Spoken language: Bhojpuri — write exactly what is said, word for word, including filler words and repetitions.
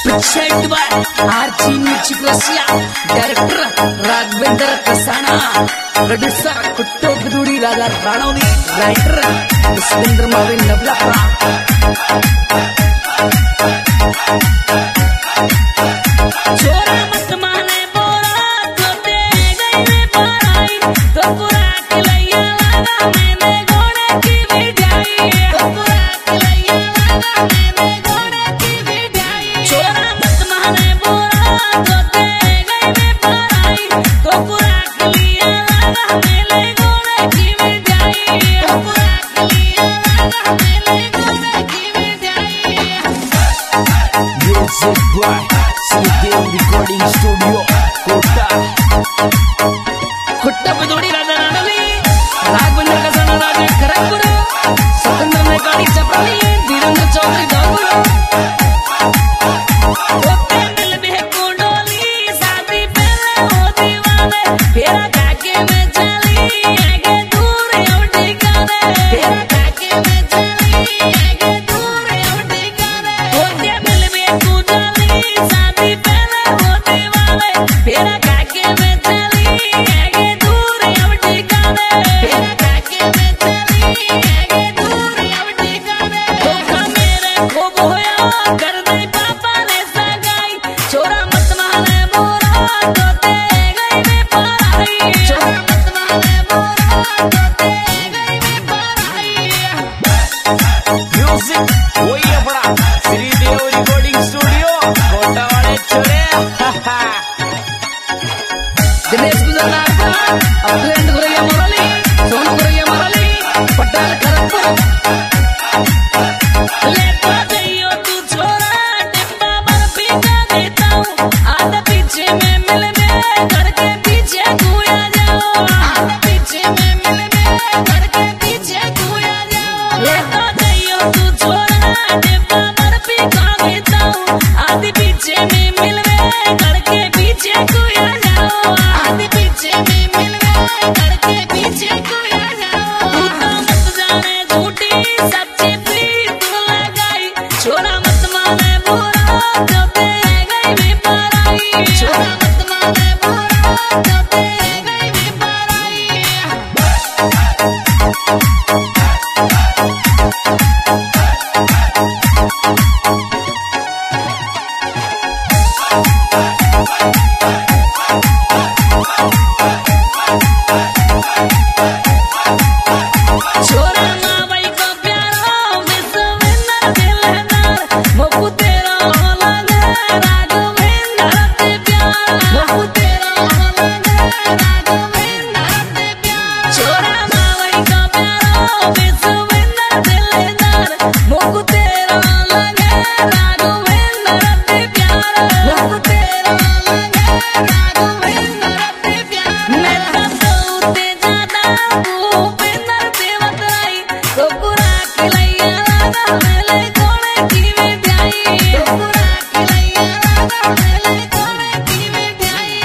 Presented by Archie Music Russia, Director Raghavendra Kasana, Producer Kutto Biduri Raja Ranoni, Writer Iskandar Mavin Nablapra. Chora mat mane bora to de gaye parai to pura kilaiya laga maine gone ki vidai to pura kilaiya laga maine gone ki vidai chora mat mane bora to de gaye parai to pura kilaiya laga maine gone ki vidai to pura kilaiya laga maine gone ki vidai. Music by Sridev Recording Studio, Kota. Kutta Biduri Raja Ranali, Raghavendra Kasana Raja Kharagpur, Satendra Naikani Chaprali, Dhirendra Chaudhary Dharpur. Otte mil mein kundoli, shaadi pehle ho deewane, tera kaake mein chali, aage dur ab tikane, tera kaake mein chali, aage dur ab tikane. Otte mil mein kundoli, shaadi pehle ho deewane, tera kaake mein chali, aage dur ab tikane, tera kaake mein chali, aage dur ab tikane. Dhokha mere khoob hoya, kar de papa ne sagai, chora mat mane mora to de gaye me parai, chora mat mane mora to de gaye me parai. Music वही अपना श्रीदेव रिकॉर्डिंग स्टूडियो कोटा वाले चले दिनेश गुजरात का अखिलेंद्र गुरैया मुरली, सोनू गुरैया मुरली, पटेल खड़गपुर. लेता जाइयो तू छोरा, डिब्बा बर्फी का देता हूँ, आधा पीछे में मिल में, घर के पीछे घूया जाओ, आधा पीछे में मिल में, घर के पीछे घूया जाओ. लेता जाइयो तू छोरा, डिब्बा बर्फी का देता हूँ, आधी पीछे में मिल में, घर के पीछे घूया जाओ, आधी पीछे में मिल में, घर के पीछे घूया जाओ. तू तो मत जाने झूठी सच्ची प्रीत लगाई, छोरा मत माने बुरा जो दे गई में पराई, छोरा मत माने बुरा जो दे गई में पराई. छोरा मावई को प्यारो विश्वविंदर दिलदार, मोकू तेरा लगे राघवेंद्र ते प्यार, मोकू तेरा लगे राघवेंद्र ते प्यार. छोरा मावई को प्यारो विश्वविंदर दिलदार, मोकू तेरा लगे राघवेंद्र ते प्यार, मोकू तेरा लगे राघवेंद्र ते प्यार. मैं तो ते ज्यादा भूपेंद्र देवतराई, तो पूरा खिलैया लागा मेले कोने की मिठाई, तो पूरा खिलैया लागा मेले कोने की मिठाई.